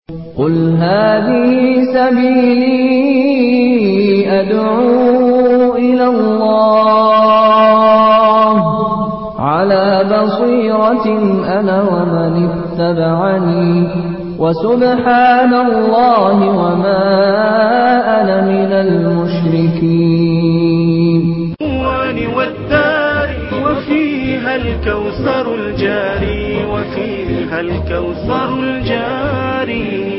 قل هذه سبيلي أدعو إلى الله على بصيرة أنا ومن اتبعني وسبحان الله وما أنا من المشركين. وفيها الكوثر الجاري وفيها الكوثر الجاري.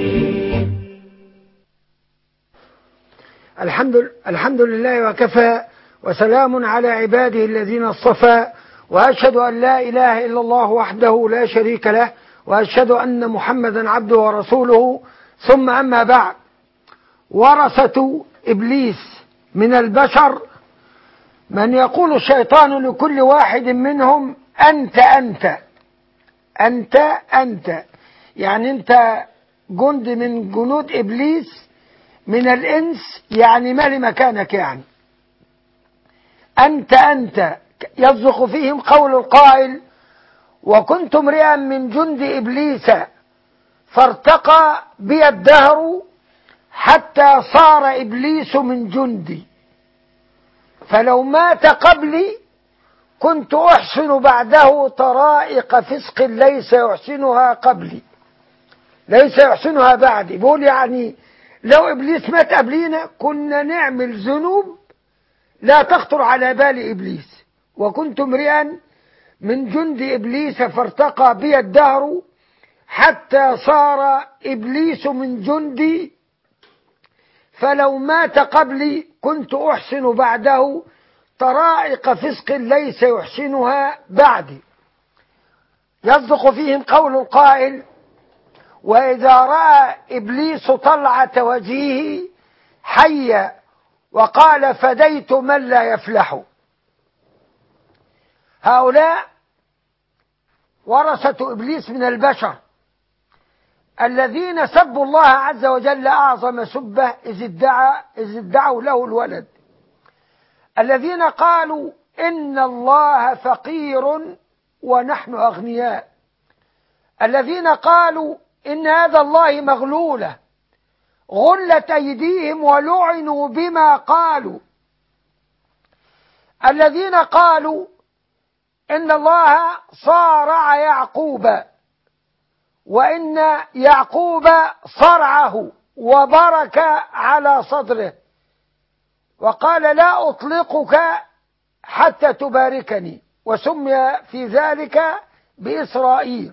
الحمد لله وكفى، وسلام على عباده الذين اصطفى، وأشهد أن لا إله إلا الله وحده لا شريك له، وأشهد أن محمدا عبده ورسوله. ثم أما بعد، ورثة إبليس من البشر من يقول الشيطان لكل واحد منهم أنت أنت أنت أنت، يعني أنت جند من جنود إبليس من الإنس، يعني مالي مكانك، يعني أنت أنت. يصدق فيهم قول القائل: وكنت امرئا من جند إبليس فارتقى بي الدهر حتى صار إبليس من جندي، فلو مات قبلي كنت أحسن بعده طرائق فسق ليس يحسنها قبلي، ليس يحسنها بعدي. بقول يعني لو إبليس مات قبلينا كنا نعمل ذنوب لا تخطر على بال إبليس. وكنت امرئا من جند إبليس فارتقى بي الدهر حتى صار إبليس من جندي، فلو مات قبلي كنت أحسن بعده طرائق فسق ليس يحسنها بعدي. يصدق فيهم قول القائل: وإذا رأى إبليس طلعة وجهه حي وقال فديت من لا يفلح. هؤلاء ورثة إبليس من البشر الذين سبوا الله عز وجل أعظم سبة إذ ادعوا له الولد، الذين قالوا إن الله فقير ونحن أغنياء، الذين قالوا إن هذا الله مغلولة غلت أيديهم ولعنوا بما قالوا، الذين قالوا إن الله صارع يعقوب وإن يعقوب صرعه وبرك على صدره وقال لا أطلقك حتى تباركني، وسمي في ذلك بإسرائيل.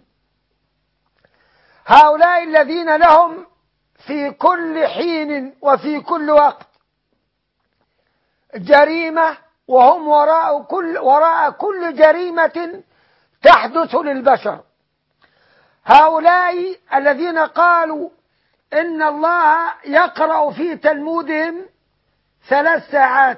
هؤلاء الذين لهم في كل حين وفي كل وقت جريمة، وهم وراء كل جريمة تحدث للبشر. هؤلاء الذين قالوا إن الله يقرأ في تلمودهم 3 ساعات،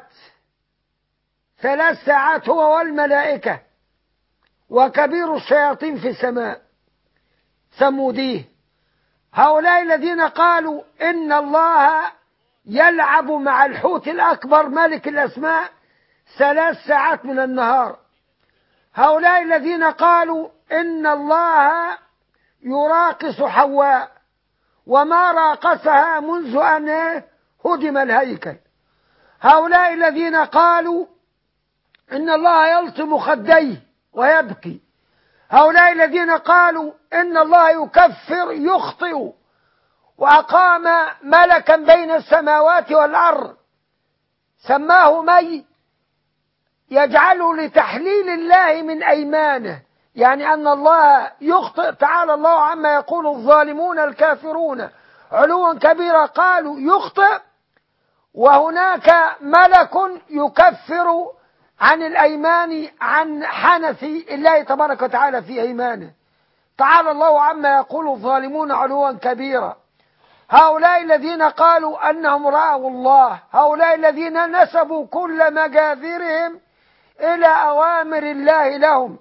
3 ساعات هو والملائكة وكبير الشياطين في السماء ثموديه. هؤلاء الذين قالوا إن الله يلعب مع الحوت الأكبر ملك الأسماء 3 ساعات من النهار. هؤلاء الذين قالوا إن الله يراقص حواء وما راقصها منذ أن هدم الهيكل. هؤلاء الذين قالوا إن الله يلطم خديه ويبكي. هؤلاء الذين قالوا إن الله يكفر يخطئ وأقام ملكا بين السماوات والأرض سماه مي يجعله لتحليل الله من أيمانه، يعني أن الله يخطئ. تعالى الله عما يقول الظالمون الكافرون علوا كبيرا. قالوا يخطئ وهناك ملك يكفر عن الأيمان عن حنث الله تبارك وتعالى في أيمانه. تعالى الله عما يقول الظالمون علوا كبيرا. هؤلاء الذين قالوا أنهم رأوا الله، هؤلاء الذين نسبوا كل مجاذرهم إلى أوامر الله لهم.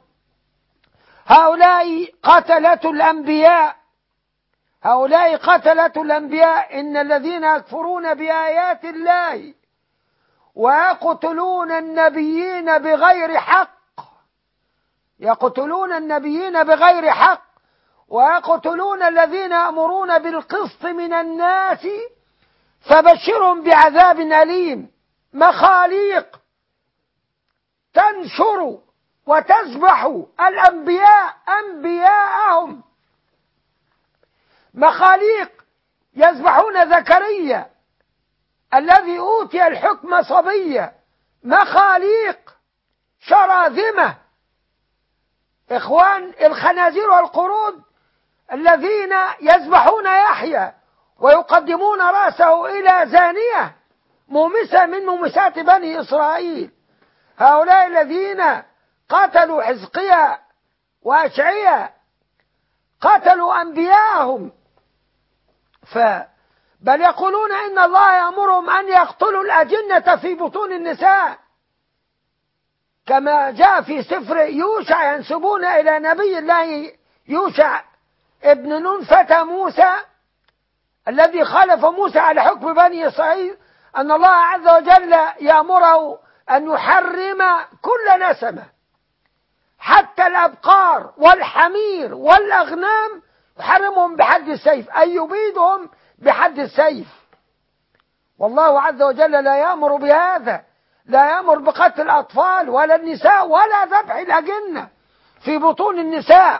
هؤلاء قتلة الأنبياء، هؤلاء قتلة الأنبياء. إن الذين يكفرون بآيات الله ويقتلون النبيين بغير حق، يقتلون النبيين بغير حق ويقتلون الذين يأمرون بالقسط من الناس فبشرهم بعذاب أليم. مخاليق تنشر وتذبح الأنبياء أنبياءهم، مخاليق يذبحون زكريا الذي أوتي الحكم صبيا، مخاليق شراذمة إخوان الخنازير والقرود الذين يذبحون يحيى ويقدمون رأسه إلى زانية مومسة من مومسات بني إسرائيل. هؤلاء الذين قتلوا حزقيا وأشعيا قتلوا أنبياءهم، بل يقولون إن الله يأمرهم أن يقتلوا الأجنة في بطون النساء، كما جاء في سفر يوشع ينسبون إلى نبي الله يوشع ابن نون فتى موسى الذي خالف موسى على حكم بني إسرائيل، أن الله عز وجل يأمره أن يحرم كل نسمة حتى الأبقار والحمير والأغنام، يحرمهم بحد السيف، أي يبيدهم بحد السيف. والله عز وجل لا يأمر بهذا، لا يأمر بقتل الأطفال ولا النساء ولا ذبح الأجنة في بطون النساء.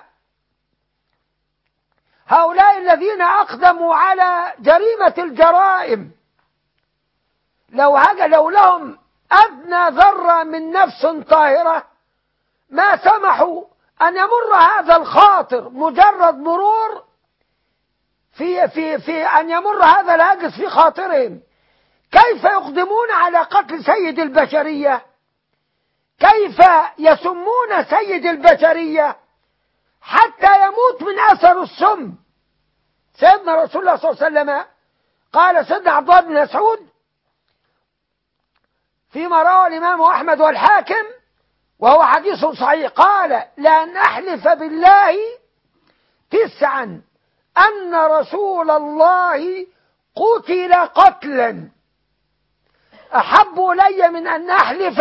هؤلاء الذين أقدموا على جريمة الجرائم لو لهم أدنى ذرة من نفس طاهرة ما سمحوا أن يمر هذا الخاطر، مجرد مرور في أن يمر هذا الهاجس في خاطرهم. كيف يقدمون على قتل سيد البشرية؟ كيف يسمون سيد البشرية حتى يموت من أثر السم؟ سيدنا رسول الله صلى الله عليه وسلم قال سيدنا عبد الله بن مسعود فيما رواه الإمام أحمد والحاكم وهو حديث صحيح، قال لأن أحلف بالله 9 أن رسول الله قتل قتلا أحب إلي من أن أحلف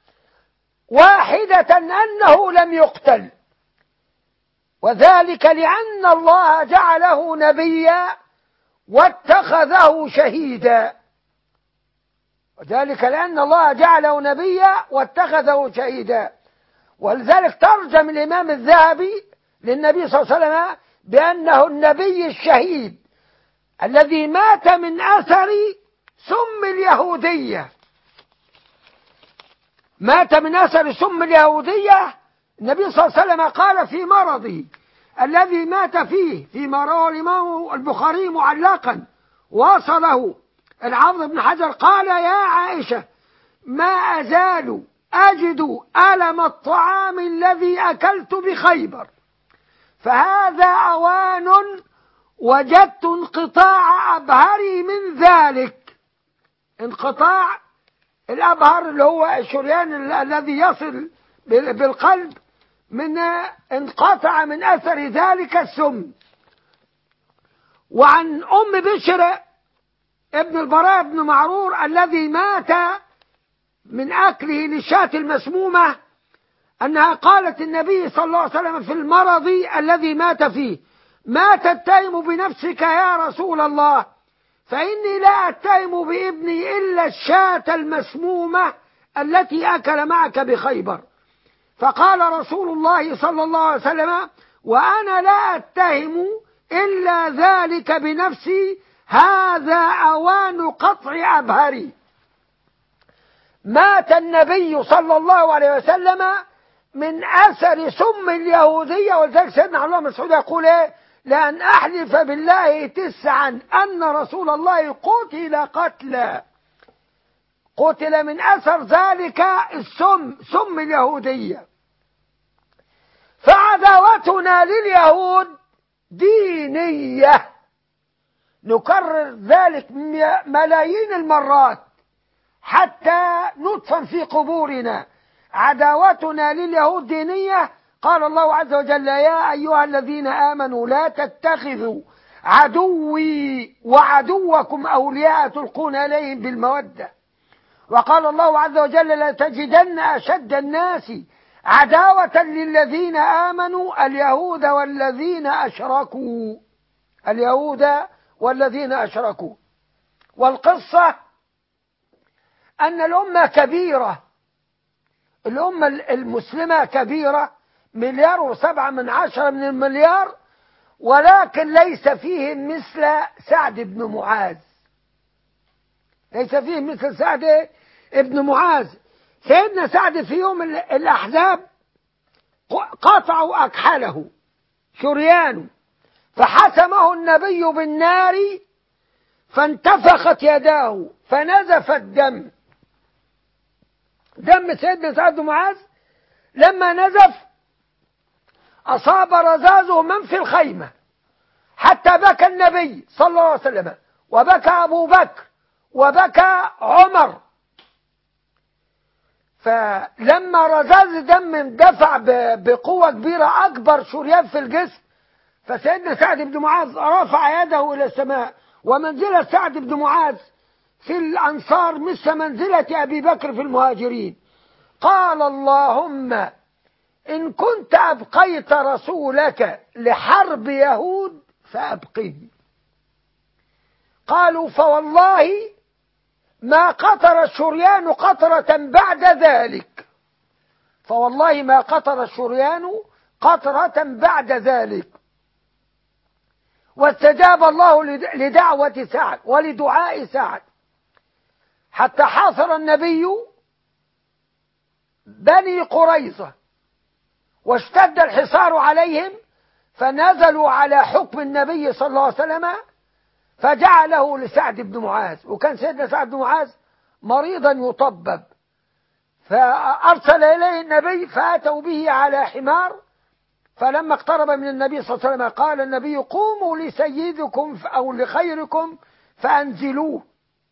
1 أنه لم يقتل، وذلك لأن الله جعله نبيا واتخذه شهيدا. وذلك لأن الله جعله نبيا واتخذه شهيدا. ولذلك ترجم الإمام الذهبي للنبي صلى الله عليه وسلم بأنه النبي الشهيد الذي مات من أثر سم اليهودية. مات من أثر سم اليهودية. النبي صلى الله عليه وسلم قال في مرضه الذي مات فيه فيما رواه الإمام البخاري معلقا وصله الحافظ بن حجر، قال يا عائشة ما أزال أجد ألم الطعام الذي أكلت بخيبر، فهذا أوان وجدت انقطاع أبهري من ذلك. انقطاع الأبهر اللي هو الشريان الذي يصل بالقلب، من انقطع من أثر ذلك السم. وعن أم بشر ابن البراء بن معرور الذي مات من أكله للشاة المسمومة أنها قالت النبي صلى الله عليه وسلم في المرض الذي مات فيه ما تتهم بنفسك يا رسول الله، فإني لا أتهم بابني إلا الشاة المسمومة التي أكل معك بخيبر. فقال رسول الله صلى الله عليه وسلم وأنا لا أتهم إلا ذلك بنفسي، هذا أوان قطع أبهري. مات النبي صلى الله عليه وسلم من أثر سم اليهودية. ولذلك سيدنا عبد الله بن مسعود يقول لأن أحلف بالله 9 أن رسول الله قتل قتلا، قتل من أثر ذلك السم، سم اليهودية. فعداوتنا لليهود دينية، نكرر ذلك ملايين المرات حتى ندفن في قبورنا. عداوتنا لليهود دينية. قال الله عز وجل يا أيها الذين آمنوا لا تتخذوا عدوي وعدوكم أولياء تلقون إليهم بالمودة. وقال الله عز وجل لتجدن أشد الناس عداوة للذين آمنوا اليهود والذين أشركوا، اليهود والذين أشركوا. والقصة أن الأمة كبيرة، الأمة المسلمة كبيرة، 1.7 من المليار، ولكن ليس فيهم مثل سعد بن معاذ، ليس فيهم مثل سعد بن معاذ. سيدنا سعد في يوم الأحزاب قطعوا أكحله شريانه، فحسمه النبي بالنار فانتفخت يداه فنزف الدم، دم سيدنا سعد بن معاذ لما نزف أصاب رزازه من في الخيمة، حتى بكى النبي صلى الله عليه وسلم، وبكى أبو بكر، وبكى عمر. فلما رزاز دم اندفع بقوة كبيرة، أكبر شريان في الجسم، فسيدنا سعد بن معاذ رفع يده إلى السماء. ومنزلة سعد بن معاذ في الأنصار مثل منزلة أبي بكر في المهاجرين. قال اللهم إن كنت أبقيت رسولك لحرب يهود فأبقيه. قالوا فوالله ما قطر الشريان قطرة بعد ذلك، فوالله ما قطر الشريان قطرة بعد ذلك. واستجاب الله لدعوة سعد ولدعاء سعد، حتى حاصر النبي بني قريظة واشتد الحصار عليهم، فنزلوا على حكم النبي صلى الله عليه وسلم فجعله لسعد بن معاذ. وكان سيدنا سعد بن معاذ مريضا يطبب، فأرسل إليه النبي فأتوا به على حمار. فلما اقترب من النبي صلى الله عليه وسلم قال النبي قوموا لسيدكم أو لخيركم فأنزلوه.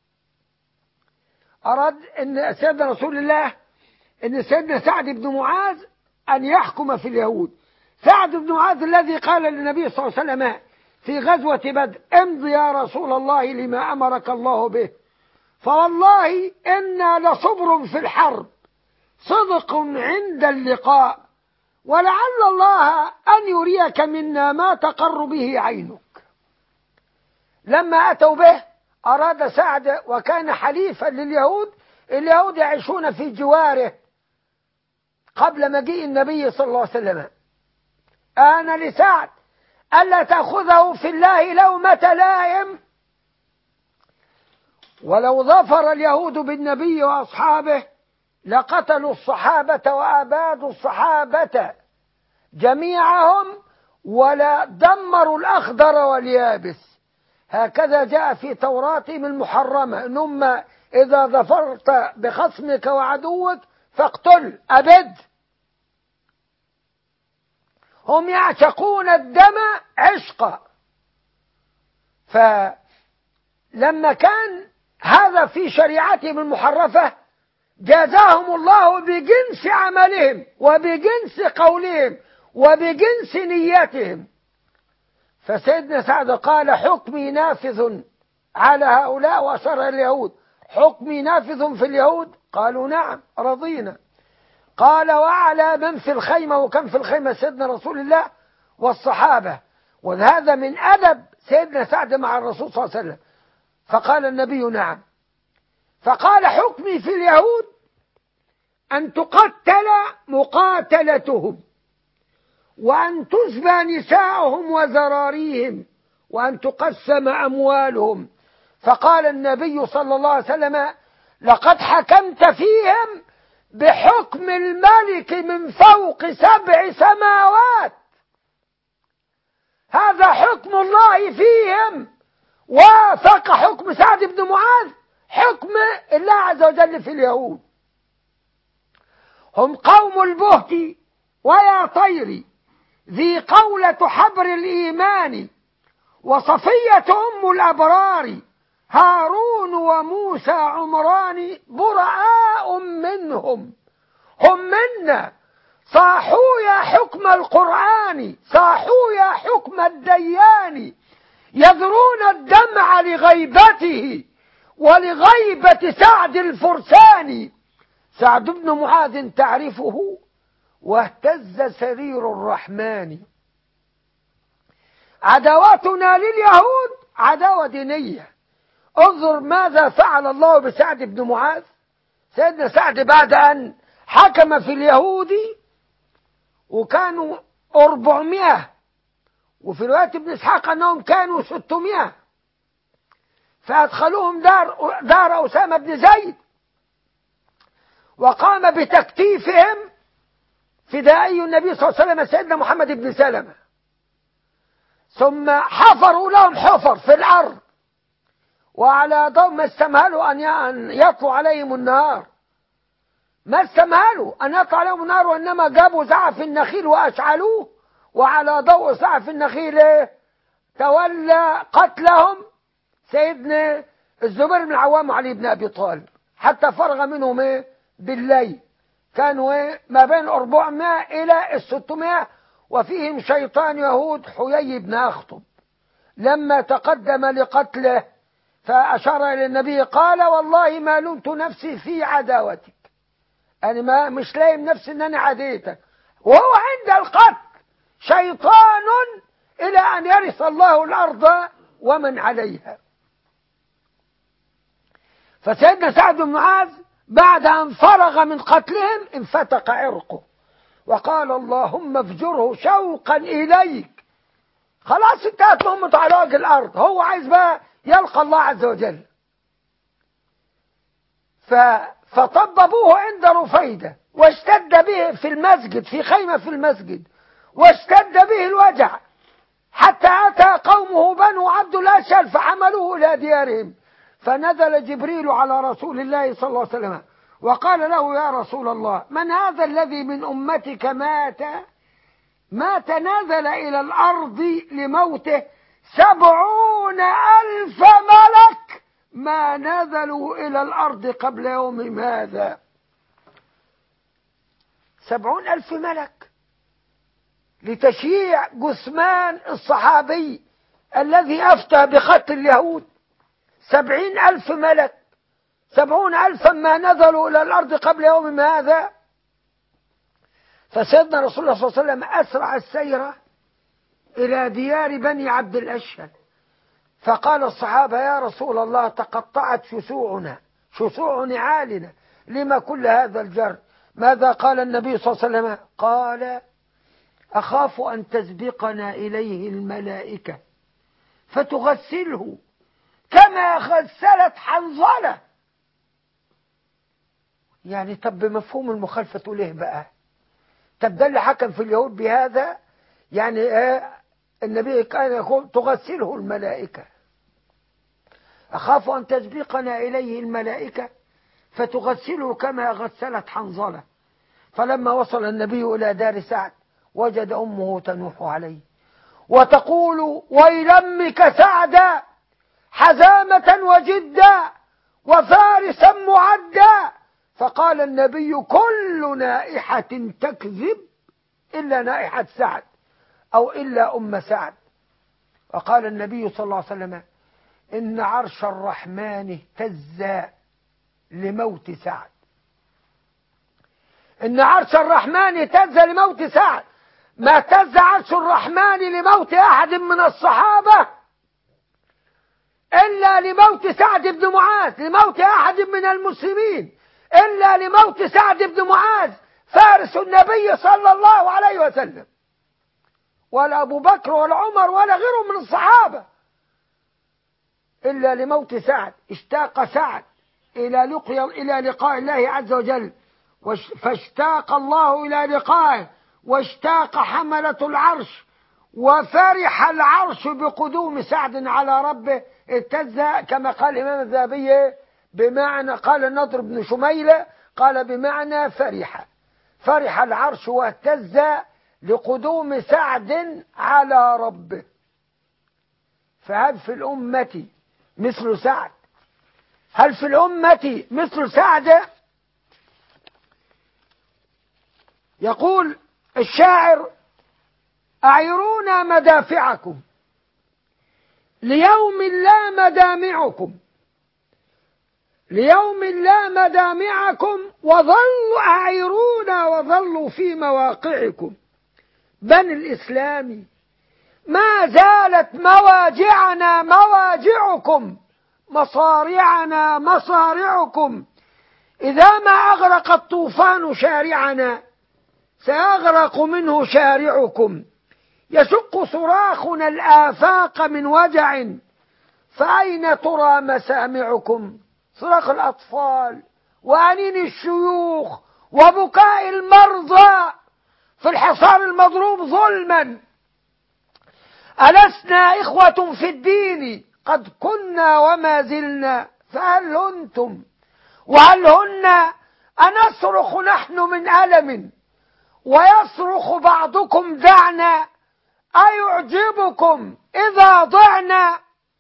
أراد أن سيدنا رسول الله أن سيدنا سعد بن معاذ أن يحكم في اليهود. سعد بن معاذ الذي قال للنبي صلى الله عليه وسلم في غزوة بدر امض يا رسول الله لما أمرك الله به، فوالله إنا لصبر في الحرب صدق عند اللقاء، ولعل الله أن يريك منا ما تقر به عينك. لما أتوا به أراد سعد، وكان حليفا لليهود، اليهود يعيشون في جواره قبل مجيء النبي صلى الله عليه وسلم، آن لسعد ألا تأخذه في الله لومة لائم. ولو ظفر اليهود بالنبي وأصحابه لقتلوا الصحابة وأبادوا الصحابة جميعهم ولا دمروا الأخضر واليابس. هكذا جاء في توراتهم المحرمة إنهم إذا ظفرت بخصمك وعدوك فاقتل أبد. هم يعشقون الدم عشقا. فلما كان هذا في شريعتهم المحرفة جازاهم الله بجنس عملهم وبجنس قولهم وبجنس نيتهم. فسيدنا سعد قال حكمي نافذ على هؤلاء، وأشار اليهود حكمي نافذ في اليهود؟ قالوا نعم رضينا. قال وعلى من في الخيمة، وكم في الخيمة سيدنا رسول الله والصحابة. وهذا من أدب سيدنا سعد مع الرسول صلى الله عليه وسلم. فقال النبي نعم. فقال حكمي في اليهود أن تقتل مقاتلتهم، وأن تسبى نساؤهم وزراريهم، وأن تقسم أموالهم. فقال النبي صلى الله عليه وسلم لقد حكمت فيهم بحكم الملك من فوق 7 سماوات، هذا حكم الله فيهم. وافق حكم سعد بن معاذ حكم الله عز وجل في اليهود. هم قوم البهت ويا طير ذي قولة حبر الإيمان، وصفية أم الأبرار، هارون وموسى عمران براء منهم. هم منا صاحوا يا حكم القرآن، صاحوا يا حكم الديان، يذرون الدمع لغيبته ولغيبة سعد الفرساني. سعد بن معاذ تعرفه واهتز سرير الرحمن. عداوتنا لليهود عداوة دينية. انظر ماذا فعل الله بسعد بن معاذ. سيدنا سعد بعد أن حكم في اليهود وكانوا 400، وفي رواية ابن إسحاق أنهم كانوا 600، فأدخلوهم دار أسامة بن زيد، وقام بتكتيفهم فدائي النبي صلى الله عليه وسلم سيدنا محمد بن سلمة، ثم حفروا لهم حفر في الأرض، وعلى ضوء ما استمهلوا أن يطلع عليهم النهار، ما استمهلوا أن يطلع عليهم النهار، وإنما جابوا زعف النخيل وأشعلوه، وعلى ضوء زعف النخيل تولى قتلهم سيدنا الزبير بن العوام وعلي بن أبي طالب، حتى فرغ منهم بالليل. كانوا ما بين 400 إلى 600، وفيهم شيطان يهود حيي بن أخطب. لما تقدم لقتله فأشار إلى النبي قال: والله ما لمت نفسي في عداوتك، أنا ما مش لايم نفسي أن أنا عديتك. وهو عند القتل شيطان إلى أن يرث الله الأرض ومن عليها. فسيدنا سعد بن معاذ بعد أن فرغ من قتلهم انفتق عرقه وقال: اللهم افجره شوقا إليك. خلاص انتهت مهمته على وجه الأرض، هو عايز بقى يلقى الله عز وجل. فطببوه عند رفيدة، واشتد به في المسجد، في خيمة في المسجد، واشتد به الوجع حتى أتى قومه بنو عبد الأشهل فحملوه إلى ديارهم. فنزل جبريل على رسول الله صلى الله عليه وسلم وقال له: يا رسول الله، من هذا الذي من أمتك مات نزل إلى الأرض لموته 70,000 ملك ما نزلوا إلى الأرض قبل يوم هذا. 70,000 ملك لتشييع جثمان الصحابي الذي أفتى بقتل اليهود. 70,000 ملك، 70,000 ما نزلوا إلى الأرض قبل يوم هذا. فسيدنا رسول الله صلى الله عليه وسلم أسرع السير إلى ديار بني عبد الأشهل، فقال الصحابة: يا رسول الله، تقطعت شسوع نعالنا، لما كل هذا الجر؟ ماذا قال النبي صلى الله عليه وسلم؟ قال: أخاف أن تسبقنا إليه الملائكة فتغسله كما غسلت حنظلة. يعني طب بمفهوم المخالفة تقول ايه بقى؟ طب ده اللي حكم في اليهود بهذا، يعني النبي كان يقول تغسله الملائكة. أخاف أن تسبقنا إليه الملائكة فتغسله كما غسلت حنظلة. فلما وصل النبي إلى دار سعد وجد أمه تنوح عليه وتقول: ويل أمك سعدا، حزامة وجدا وفارسا معدا. فقال النبي: كل نائحة تكذب إلا نائحة سعد، أو إلا أم سعد. وقال النبي صلى الله عليه وسلم: إن عرش الرحمن اهتز لموت سعد. إن عرش الرحمن اهتز لموت سعد. ما اهتز عرش الرحمن لموت أحد من الصحابة إلا لموت سعد بن معاذ، لموت أحد من المسلمين إلا لموت سعد بن معاذ فارس النبي صلى الله عليه وسلم، ولا أبو بكر ولا عمر ولا غيرهم من الصحابة، إلا لموت سعد. اشتاق سعد إلى لقاء الله عز وجل، فاشتاق الله إلى لقائه، واشتاق حملة العرش، وفرح العرش بقدوم سعد على ربه. اهتز كما قال الإمام الذهبي بمعنى، قال النضر بن شميلة قال بمعنى فرح العرش واهتز لقدوم سعد على ربه. فهل في الأمة مثل سعد؟ هل في الأمة مثل سعد؟ يقول الشاعر: أعيرونا مدافعكم ليوم لا مدامعكم، ليوم لا مدى معكم وظلوا أعيرونا وظلوا في مواقعكم. بني الإسلام ما زالت مواجعنا مواجعكم، مصارعنا مصارعكم. إذا ما أغرق الطوفان شارعنا سيغرق منه شارعكم. يشق صراخنا الآفاق من وجع، فأين ترى مسامعكم؟ صراخ الأطفال وأنين الشيوخ وبكاء المرضى في الحصار المضروب ظلما. ألسنا إخوة في الدين؟ قد كنا وما زلنا، فهل أنتم وهل هن أنصرخ نحن من ألم ويصرخ بعضكم دعنا؟ أيعجبكم إذا ضعنا؟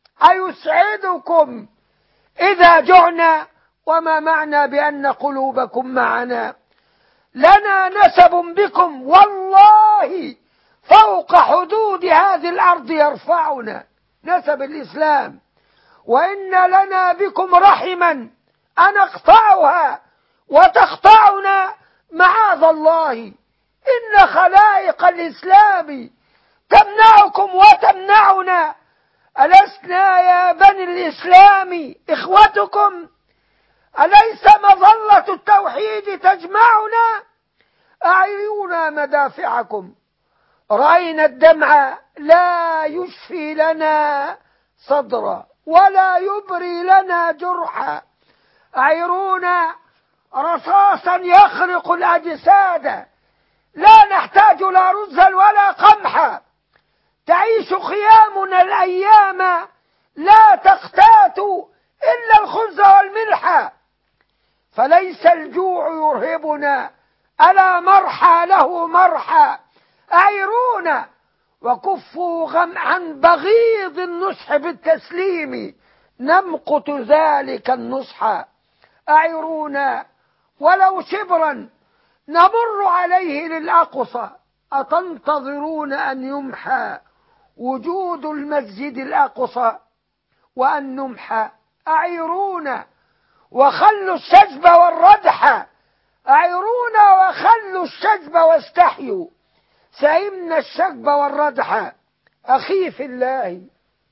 أيسعدكم إذا جعنا؟ وما معنى بأن قلوبكم معنا؟ لنا نسب بكم والله فوق حدود هذه الأرض يرفعنا، نسب الإسلام. وإن لنا بكم رحما أنقطعها وتقطعنا معاذ الله. إن خلائق الإسلام تمنعكم وتمنعنا. ألسنا يا بني الإسلام إخوتكم؟ أليس مظلة التوحيد تجمعنا؟ أعيرونا مدافعكم. رأينا الدمع لا يشفي لنا صدرا ولا يبري لنا جرحا. أعيرونا رصاصا يخرق الأجساد، لا نحتاج لا رزا ولا قمحا. تعيش خيامنا الأيام لا تقتات إلا الخبز والملح. فليس الجوع يرهبنا، ألا مرحى له مرحى. أعيرونا وكفوا عن بغيض النصح بالتسليم، نمقت ذلك النصح. أعيرونا ولو شبرا نمر عليه للأقصى. أتنتظرون أن يمحى وجود المسجد الأقصى وأن نمحى؟ أعيرونا وخلوا الشجب والردح. أعيرونا وخلوا الشجب واستحيوا، سئمنا الشجب والردح. أخي في الله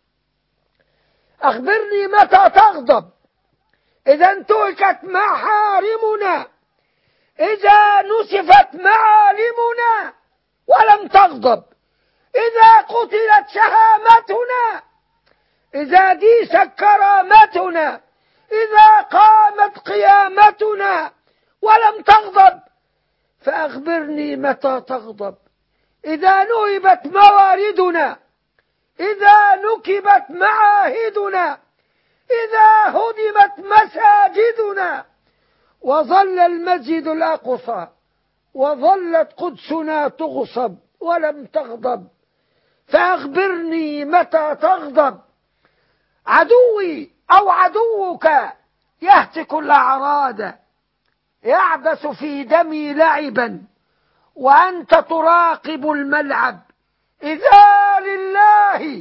أخبرني متى تغضب؟ إذا انتهكت محارمنا، إذا نسفت معالمنا ولم تغضب، إذا قتلت شهامتنا، إذا ديست كرامتنا، إذا قامت قيامتنا ولم تغضب، فأخبرني متى تغضب؟ إذا نهبت مواردنا، إذا نكبت معاهدنا، إذا هدمت مساجدنا، وظل المسجد الأقصى وظلت قدسنا تغصب ولم تغضب، فأخبرني متى تغضب؟ عدوي أو عدوك يهتك الأعراض، يعبث في دمي لعبا وأنت تراقب الملعب. إذا لله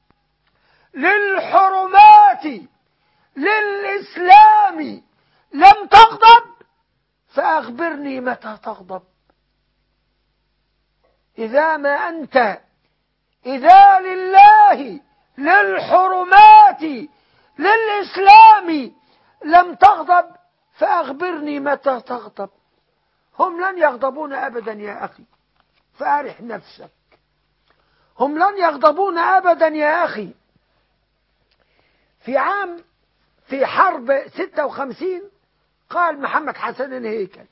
للحرمات للإسلام لم تغضب، فأخبرني متى تغضب؟ إذا ما أنت إذا لله للحرمات للإسلام لم تغضب، فأخبرني متى تغضب؟ هم لن يغضبون أبدا يا أخي، فأرح نفسك. هم لن يغضبون أبدا يا أخي. في حرب 56 قال محمد حسن هيكل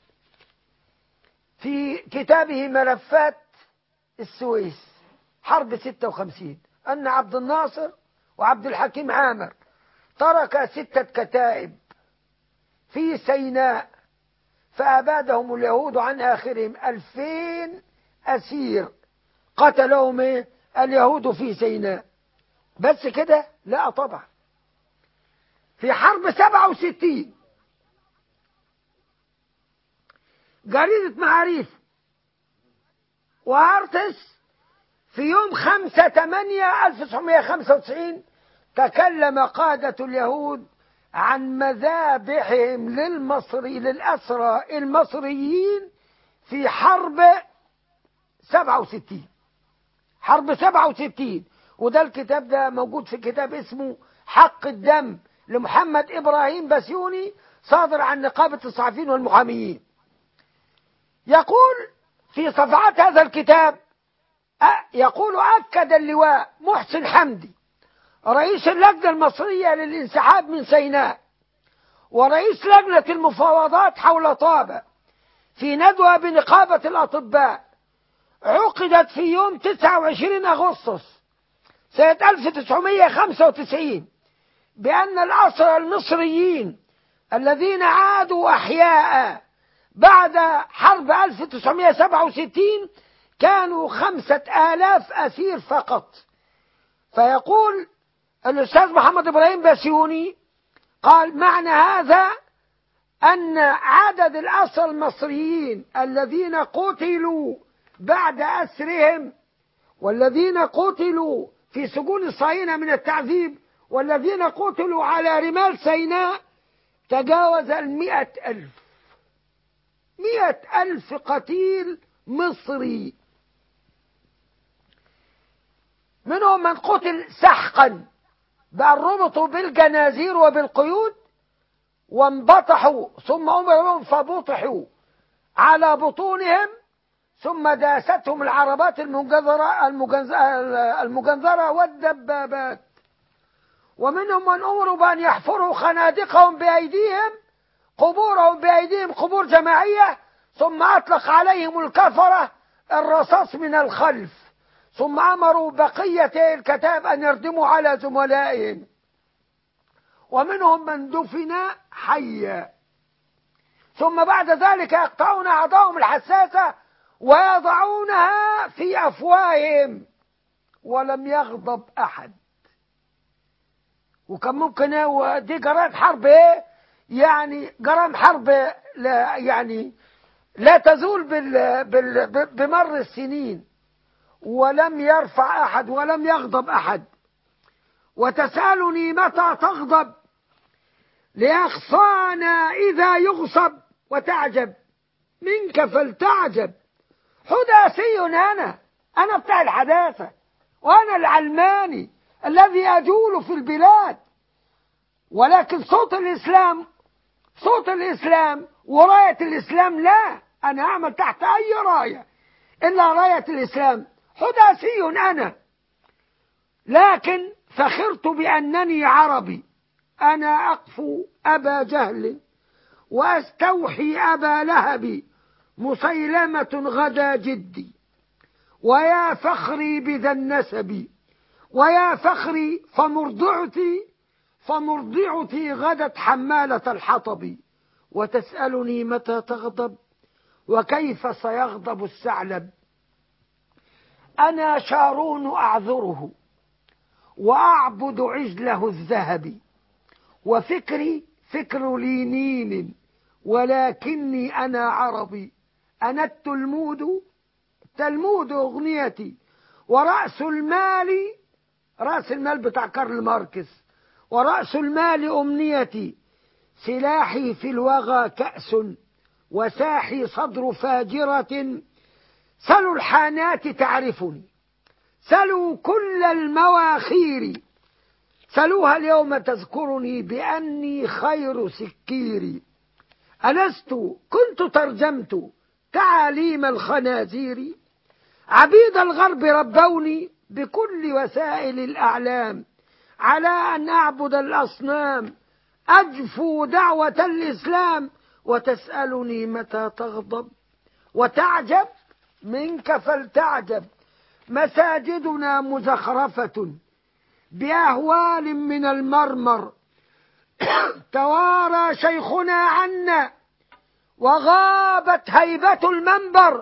في كتابه ملفات السويس حرب 56 أن عبد الناصر وعبد الحكيم عامر ترك 6 كتائب في سيناء، فأبادهم اليهود عن آخرهم 2000 أسير قتلهم اليهود في سيناء. بس كده؟ لا طبعا. في حرب 67 جريدة معاريف وارتس في يوم 5/8/1995 تكلم قادة اليهود عن مذابحهم للأسرى المصريين في حرب 67. حرب 67. وده الكتاب ده موجود في كتاب اسمه حق الدم لمحمد إبراهيم بسيوني، صادر عن نقابة الصحفيين والمحاميين. يقول في صفحات هذا الكتاب، يقول: أكد اللواء محسن حمدي رئيس اللجنة المصرية للانسحاب من سيناء ورئيس لجنة المفاوضات حول طابة في ندوة بنقابة الأطباء عقدت في يوم 29 أغسطس سنة 1995 بأن الأسرى المصريين الذين عادوا أحياء بعد حرب 1967 كانوا 5000 أسير فقط. فيقول الأستاذ محمد إبراهيم بسيوني قال: معنى هذا أن عدد الأسرى المصريين الذين قتلوا بعد أسرهم والذين قتلوا في سجون الصهاينة من التعذيب والذين قتلوا على رمال سيناء تجاوز 100,000. 100,000 قتيل مصري، منهم من قتل سحقا بأن ربطوا بالجنازير وبالقيود وانبطحوا، ثم أمرهم فبطحوا على بطونهم، ثم داستهم العربات المجنزرة والدبابات. ومنهم من أمروا بأن يحفروا خنادقهم بأيديهم، قبورهم بأيديهم، قبور جماعية، ثم أطلق عليهم الكفرة الرصاص من الخلف، ثم أمروا بقية الكتاب أن يردموا على زملائهم. ومنهم من دفن حيا، ثم بعد ذلك يقطعون أعضاءهم الحساسة ويضعونها في أفواههم، ولم يغضب أحد. وكان ممكن دي جرائم حرب ايه؟ يعني جرائم حرب لا تزول بمر السنين، ولم يرفع أحد ولم يغضب أحد. وتسألني متى تغضب لأخصانا إذا يغصب، وتعجب منك فلتعجب. حداثي أنا بتاع الحداثة، وأنا العلماني الذي أجول في البلاد، ولكن صوت الإسلام وراية الإسلام لا، أنا أعمل تحت أي راية إلا راية الإسلام. حداثي أنا، لكن فخرت بأنني عربي. أنا أقفو أبا جهل وأستوحي أبا لهب، مسيلمة غدا جدي، ويا فخري بذا النسب، ويا فخري فمرضعتي غدت حمالة الحطب. وتسألني متى تغضب وكيف سيغضب الثعلب. أنا شارون أعذره وأعبد عجله الذهب، وفكري فكر لينين ولكني أنا عربي. أنا تلمود أغنيتي، ورأس المال بتاع كارل ماركس، ورأس المال أمنيتي. سلاحي في الوغى كأس، وساحي صدر فاجرة. سلوا الحانات تعرفني، سلوا كل المواخير، سلوها اليوم تذكرني بأني خير سكيري. كنت ترجمت تعاليم الخنازير، عبيد الغرب ربوني بكل وسائل الأعلام على أن أعبد الأصنام، أجفو دعوة الإسلام. وتسألني متى تغضب وتعجب منك فلتعجب. مساجدنا مزخرفة بأهوال من المرمر، توارى شيخنا عنا وغابت هيبة المنبر،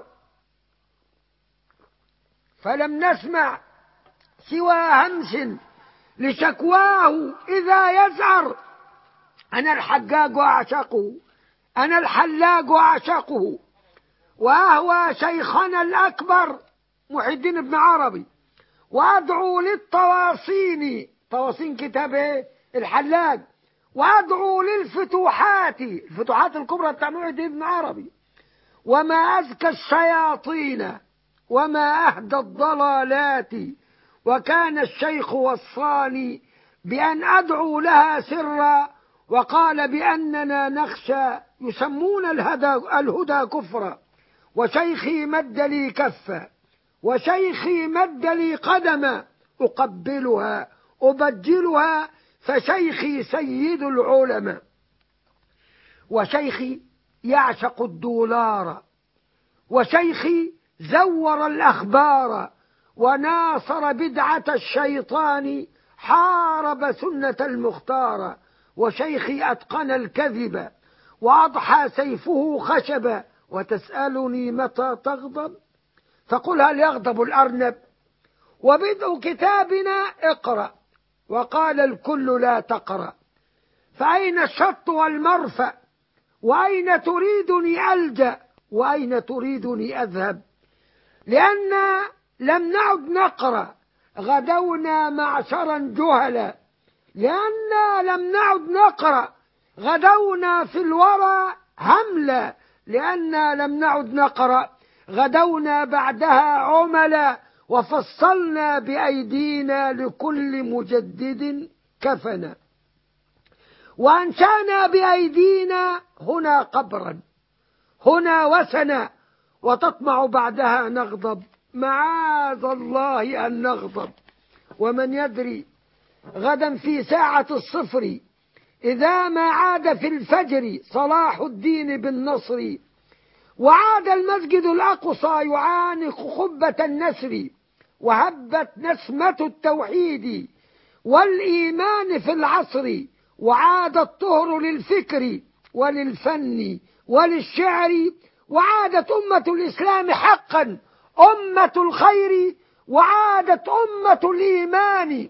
فلم نسمع سوى همس لشكواه إذا يزعر. أنا الحجاج أعشقه، أنا الحلاج أعشقه، وأهوى شيخنا الأكبر محي الدين ابن عربي، وأدعو للطواصين، طواصين كتاب الحلاج، وأدعو للفتوحات، الفتوحات الكبرى بتاع محي الدين ابن عربي، وما أزكى الشياطين وما أهدى الضلالات، وكان الشيخ وصاني بأن أدعو لها سرا، وقال بأننا نخشى يسمون الهدى كفرا، وشيخي مد لي كفا وشيخي مد لي قدما، أقبلها أبجلها فشيخي سيد العلماء، وشيخي يعشق الدولار، وشيخي زور الأخبار، وناصر بدعة الشيطان، حارب سنة المختار، وشيخي أتقن الكذب وأضحى سيفه خشبا، وتسألني متى تغضب فقل هل يغضب الأرنب، وبدء كتابنا اقرأ وقال الكل لا تقرأ، فأين الشط والمرفأ وأين تريدني ألجأ وأين تريدني أذهب، لأن لم نعد نقرأ غدونا معشرا جهلا، لأن لم نعد نقرأ غدونا في الورى هملا، لأن لم نعد نقرأ غدونا بعدها عملا، وفصلنا بأيدينا لكل مجدد كفنا، وأنشأنا بأيدينا هنا قبرا هنا وسنا، وتطمع بعدها نغضب، معاذ الله أن نغضب. ومن يدري غدا في ساعة الصفر إذا ما عاد في الفجر صلاح الدين بالنصر، وعاد المسجد الأقصى يعانق خبة النسر، وهبت نسمة التوحيد والإيمان في العصر، وعاد الطهر للفكر وللفن وللشعر، وعادت أمة الإسلام حقا أمة الخير، وعادت أمة الإيمان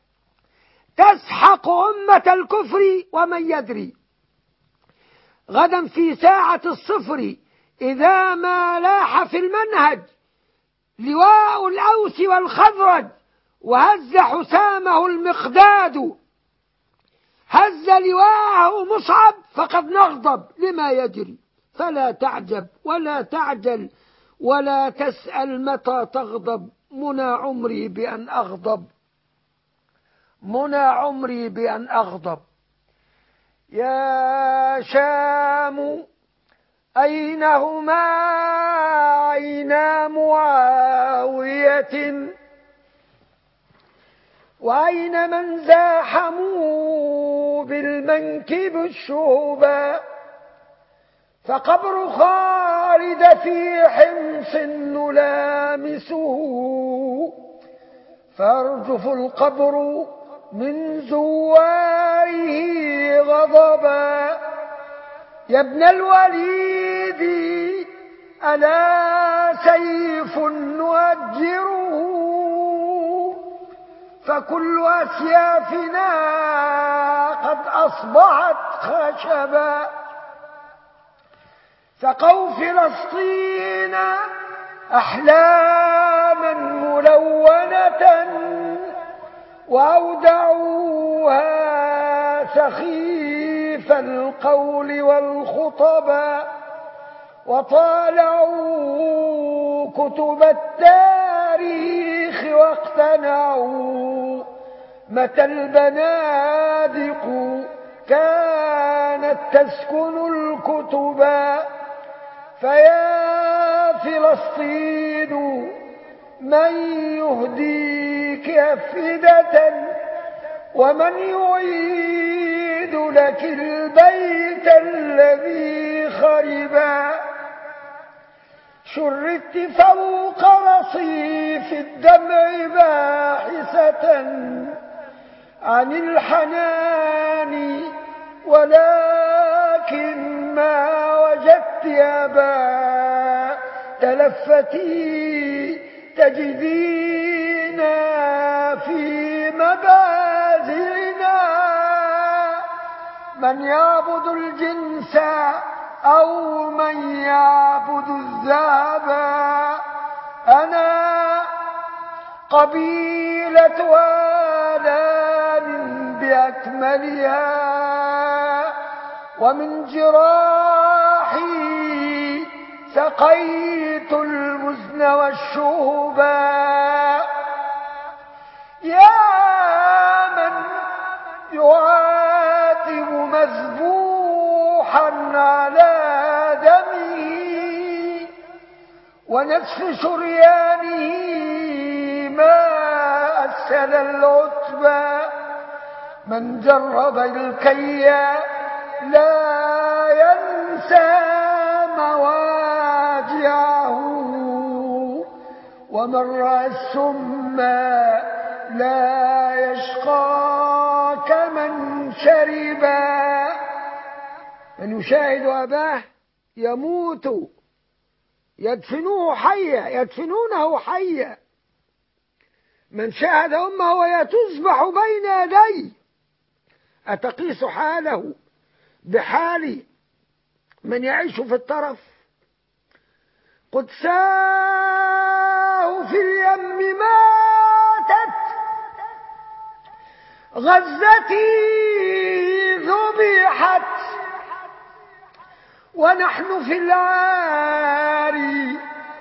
تسحق أمة الكفر. ومن يدري غدا في ساعة الصفر إذا ما لاح في المنهج لواء الأوس والخزرج، وهز حسامه المقداد، هز لواءه مصعب، فقد نغضب لما يجري، فلا تعجب ولا تعجل ولا تسأل متى تغضب، منى عمري بأن أغضب، منى عمري بأن أغضب. يا شام أين هما عينا معاوية، وأين من زاحموا بالمنكب الشهبا، فقبر خالد في حمص نلامسه، فيرجف القبر من زواره غضبا. يا ابن الوليد ألا سيف نؤجره، فكل أسيافنا قد أصبحت خشبا. سقوا فلسطين أحلاما ملونة، وأودعوها سخيف القول والخطبا، وطالعوا كتب التاريخ واقتنعوا متى البنادق كانت تسكن الكتبا. فيا فلسطين من يهديك أفئدة، ومن يعيد لك البيت الذي خربا. شردت فوق رصيف الدمع باحثة عن الحنان، ولكن ما وجدت أبا تلفتي تجدينا في مبازلنا، من يعبد الجنس أو من يعبد الذهب. أنا قبيلة آلان بأكملها، ومن جراحي سقيت المزن والشوبا. يا من يعاتب مذبوحا على دمه ونسف شريانه ما أسل العتبى. من جرب الكي لا ينسى مواجعه ومن رأى السم لا يشقى كمن شربا. من يشاهد أباه يموت يدفنونه حيا. من شاهد أمه وهي تذبح بين يديه أتقيس حاله بحال من يعيش في الترف؟ قدساه في اليم ماتت غزتي ذبحت ونحن في العاري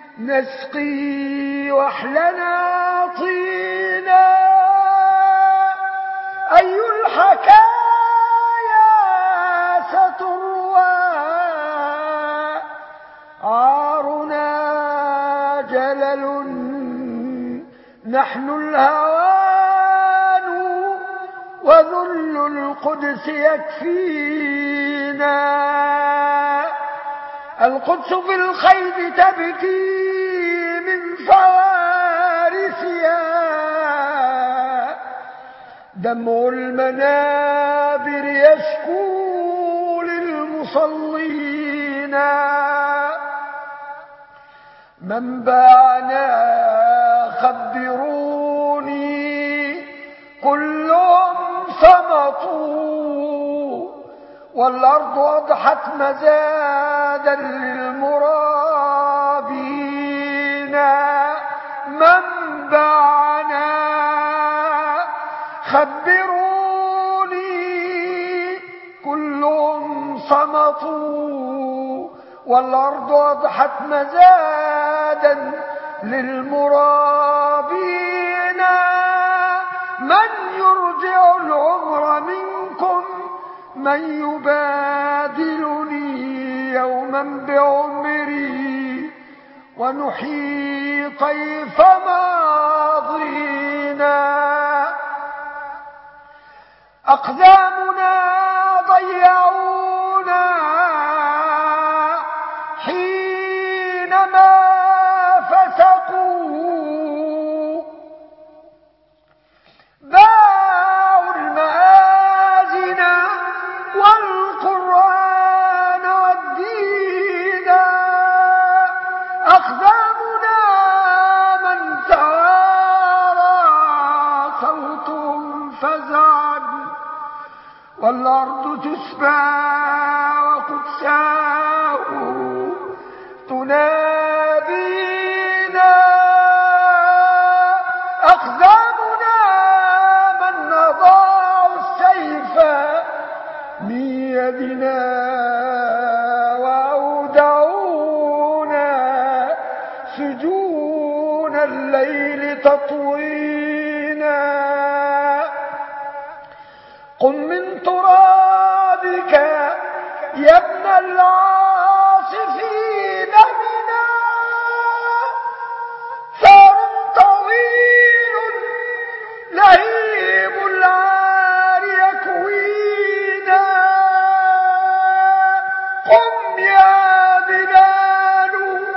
نسقي وحلنا طينا. أي الحكايا ستروى عارنا جلل نحن الهوان وذل القدس يكفينا. القدس في الخيب تبكي من فوارسها دمع المنابر يشكو للمصلين. من باعنا خبروني كلهم صمتوا والأرض أضحت مزادا للمرابين. من باعنا خبروني كلهم صمتوا والأرض أضحت مزادا للمرابين. من يرجع العمر منكم من يبادلني يوما بعمري ونحيي طيف ماضينا. أقدامنا ضيعونا حينما فسقوا باعوا المآذن والقرآن والدين. أقدامنا من توارى صوتهم فزعا والأرض تسبى وقدساه تنادينا. أقدامنا من أضاعوا السيف من يدنا وأودعونا سجون الليل تطوينا. قم من ترابك يا ابن العاصفين بنا ثار طويل لهيب العار يكوينا. قم يا بلال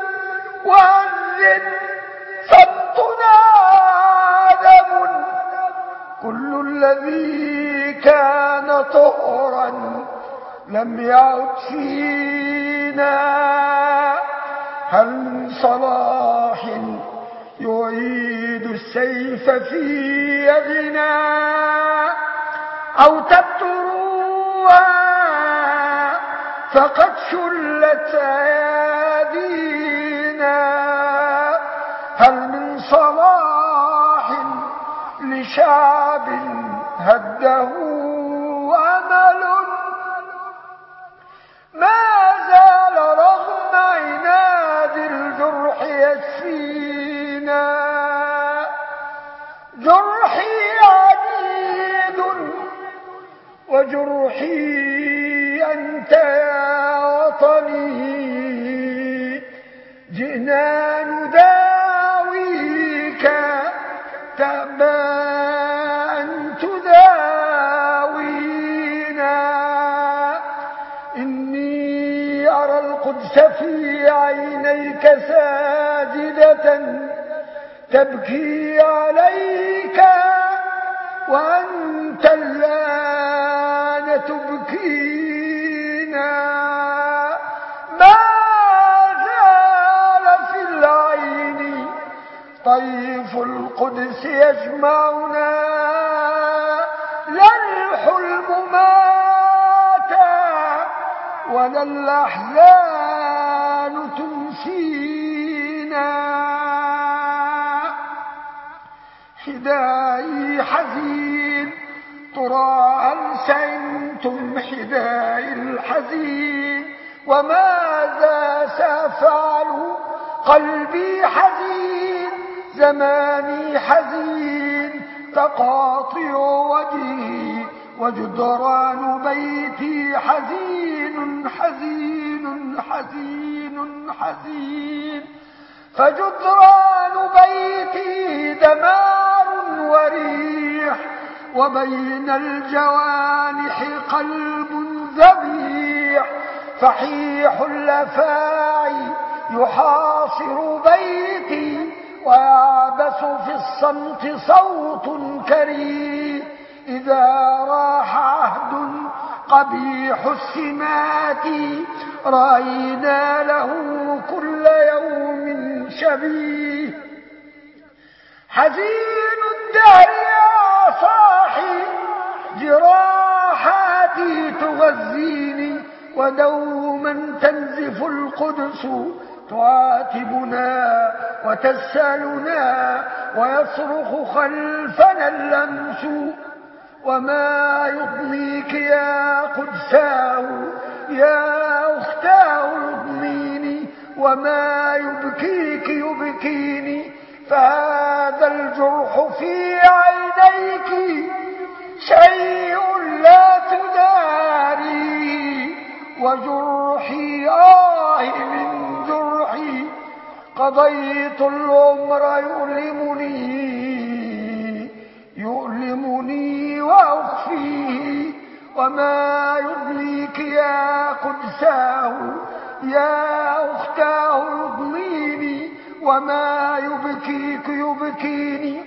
وأذن صمتنا عدم كل الذي كان طهرا لم يعد فينا. هل من صلاح يعيد السيف في يدنا أو تبتروها فقد شلت أيادينا. هل من صلاح لشعب هده أمل جرحي أنت يا وطني، جئنا نداويك تأبى أن تداوينا. إني أرى القدس في عينيك ساجدة تبكي عليك، وأنت الآن تبكينا. ما زال في العين طيف القدس يجمعنا، لا الحلم مات ولا الأحزان تنسينا. حدائي حزين ترى هل سئمتم حدائي الحزين، وماذا سأفعل قلبي حزين، زماني حزين تقاطع وجهي وجدران بيتي حزين حزين حزين حزين. فجدران بيتي دمار وريح، وبين الجوانح قلب ذبيح. فحيح الأفاعي يحاصر بيتي، ويعبث في الصمت صوت كريه. إذا راح عهد قبيح السمات، رأينا له كل يوم شبيه. حزين الدهر يا صاحي جراحاتي تغذيني، ودوما تنزف القدس تعاتبنا وتسألنا، ويصرخ خلفنا اللمس. وما يضنيك يا قدساه يا أختاه يضنيني، وما يبكيك يبكيني. فهذا الجرح في عينيك شيء لا تداري، وجرحي من جرحي. قضيت العمر يؤلمني وأخفيه. وما يضنيك يا قدساه يا أختاه يضنيني، وما يبكيك يبكيني.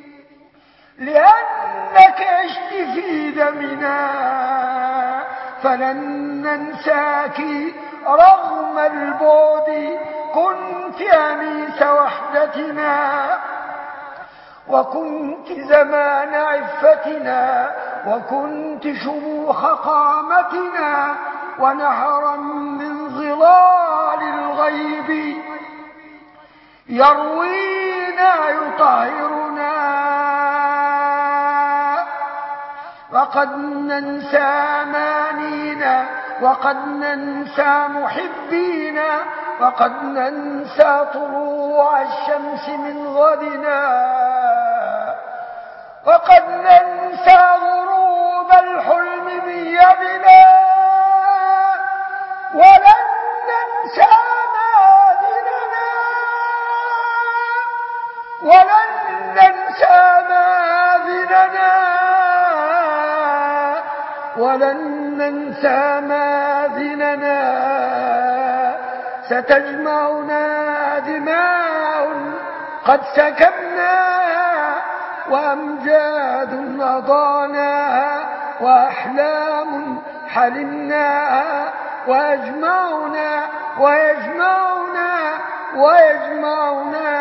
لأنك عشت في دمنا فلن ننساك رغم البعد، كنت أنيس وحدتنا، وكنت زمان عفتنا، وكنت شموخ قامتنا، ونهرا من ظلال الغيب يروينا يطهرنا. وقد ننسى مانينا، وقد ننسى محبينا، وقد ننسى طلوع الشمس من غدنا، وقد ننسى غروب الحلم من يدنا. ولن ننسى ماذننا، ولن ننسى ماذننا، ولن ننسى ماذننا. ستجمعنا دماء قد سكبناها، وأمجاد أضعناها، وأحلام حلمناها. ويجمعنا ويجمعنا ويجمعنا،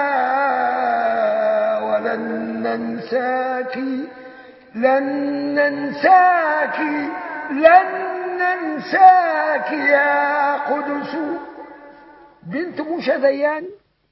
ولن ننساك لن ننساك لن ننساك يا قدس. بنت موشى ديان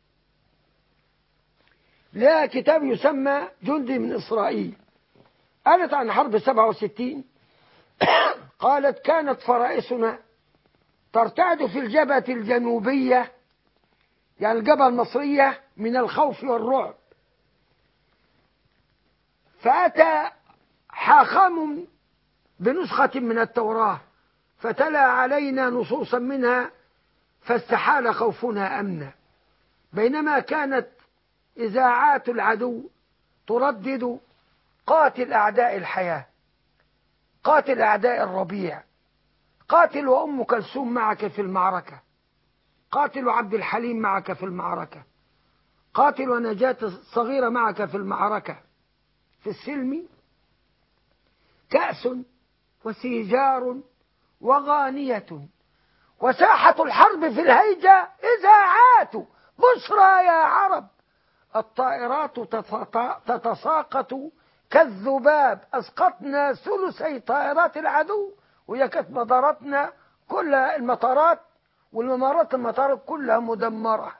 لها كتاب يسمى جندي من إسرائيل، قالت عن حرب 67. قالت: كانت فرائسنا ترتعد في الجبهة الجنوبية، يعني الجبهة المصرية، من الخوف والرعب. فأتى حاخام بنسخة من التوراة فتلا علينا نصوصا منها فاستحال خوفنا أمنا، بينما كانت إذاعات العدو تردد قاتل أعداء الحياة، قاتل أعداء الربيع، قاتل وأم كلثوم معك في المعركة، قاتل عبد الحليم معك في المعركة، قاتل ونجاة الصغيرة معك في المعركة. في السلم كأس وسيجار وغانية، وساحة الحرب في الهيجة إذاعات بشرى يا عرب، الطائرات تتساقط كالذباب، أسقطنا ثلثي طائرات العدو، وهي كانت مطاراتنا كل المطارات المطارات كلها مدمرة.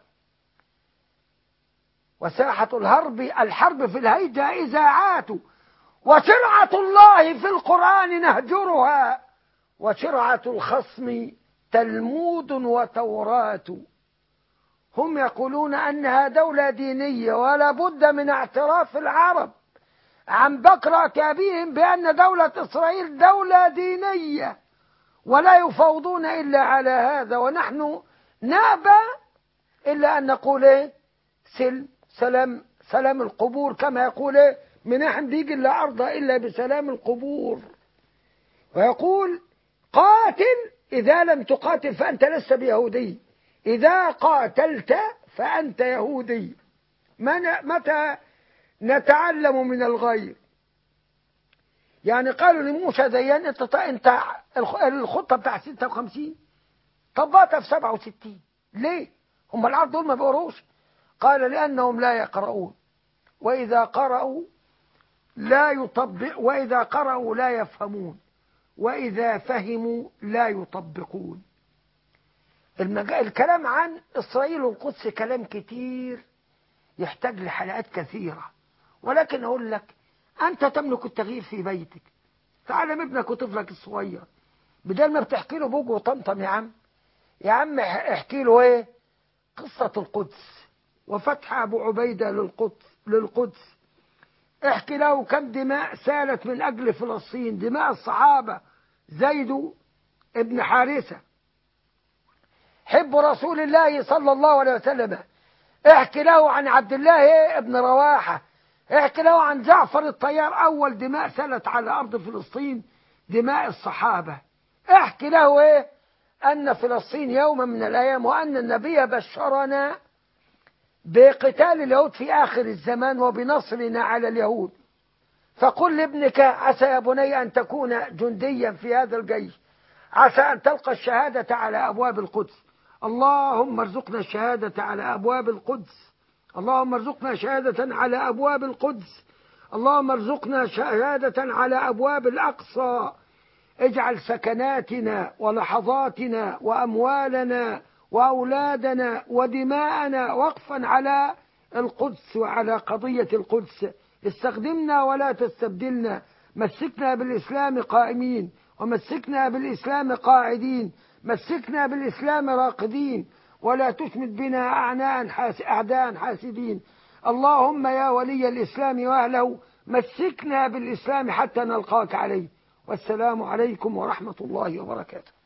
وساحة الحرب في الهيجة إذاعات، وشرعة الله في القرآن نهجرها، وشرعة الخصم تلمود وتوراة. هم يقولون أنها دولة دينية ولا بد من اعتراف العرب عن بكرة أبيهم بأن دولة إسرائيل دولة دينية، ولا يفوضون إلا على هذا، ونحن نأبى إلا أن نقول سلام القبور، كما يقول من أحد بيجي لا أرضى إلا بسلام القبور. ويقول قاتل إذا لم تقاتل فأنت لست بيهودي، إذا قاتلت فأنت يهودي. متى نتعلم من الغير؟ يعني قالوا لموسى ديان انت الخطة بتاع 56 طبقتها في 67 ليه؟ هم العرب دول ما بيقروش؟ قال لأنهم لا يقرؤون، وإذا قرأوا لا يطبق، وإذا قرأوا لا يفهمون، وإذا فهموا لا يطبقون. الكلام عن إسرائيل والقدس كلام كتير يحتاج لحلقات كثيرة، ولكن أقول لك أنت تملك التغيير في بيتك. تعلم ابنك وطفلك الصغير، بدل ما بتحكي له بوج وطمطم يا عم احكي له ايه؟ قصة القدس وفتح أبو عبيدة للقدس. احكي له كم دماء سالت من أجل فلسطين، دماء الصحابة، زيد ابن حارثة حب رسول الله صلى الله عليه وسلم. احكي له عن عبد الله ابن رواحة، احكي له عن جعفر الطيار، أول دماء سالت على أرض فلسطين دماء الصحابة. احكي له ايه؟ أن فلسطين يوما من الأيام، وأن النبي بشرنا بقتال اليهود في آخر الزمان وبنصرنا على اليهود. فقل لابنك عسى يا بني أن تكون جنديا في هذا الجيش، عسى أن تلقى الشهادة على أبواب القدس. اللهم ارزقنا الشهادة على أبواب القدس، اللهم ارزقنا شهادة على أبواب القدس، اللهم ارزقنا شهادة على أبواب الأقصى. اجعل سكناتنا ولحظاتنا وأموالنا وأولادنا ودماءنا وقفا على القدس وعلى قضية القدس. استخدمنا ولا تستبدلنا، مسكنا بالإسلام قائمين ومسكنا بالإسلام قاعدين، مسكنا بالإسلام راقدين، ولا تشمت بنا أعداء حاسدين. اللهم يا ولي الإسلام وأهله مسكنا بالإسلام حتى نلقاك عليه. والسلام عليكم ورحمة الله وبركاته.